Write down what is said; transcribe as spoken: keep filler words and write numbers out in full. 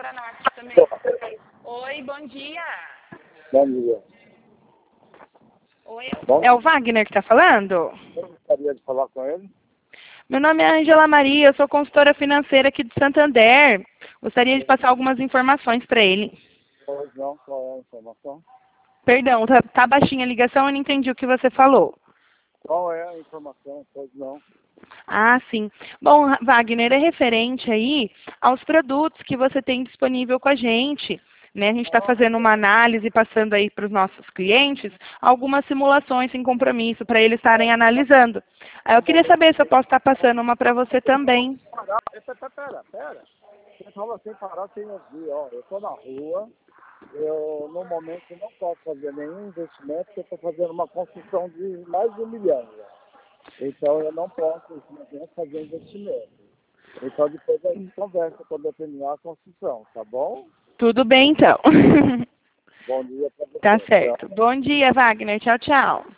para nós também. Oi, bom dia. Bom dia. Oi, Bom, é o Wagner que está falando? eu gostaria de falar com ele. Meu nome é Angela Maria, eu sou consultora financeira aqui de Santander. Gostaria de passar algumas informações para ele. Pois não, qual é a informação? Perdão, tá, tá baixinha a ligação, eu não entendi o que você falou. Qual é a informação? Pois não. Ah, sim. Bom, Wagner, é referente aí aos produtos que você tem disponível com a gente. Né? A gente está fazendo uma análise, passando aí para os nossos clientes algumas simulações sem compromisso para eles estarem analisando. Aí eu queria saber se eu posso estar passando uma para você também. Parar, pera, pera, pera. Você fala sem parar, sem ouvir, ó. Eu estou na rua, eu no momento não posso fazer nenhum investimento, porque eu estou fazendo uma construção de mais de um milhão. Né? Então eu não posso, nesse momento, fazer investimento. Então depois a gente conversa quando eu terminar a construção, tá bom? Tudo bem, então. Bom dia para você. Tá certo. Bom dia, Wagner. Tchau, tchau.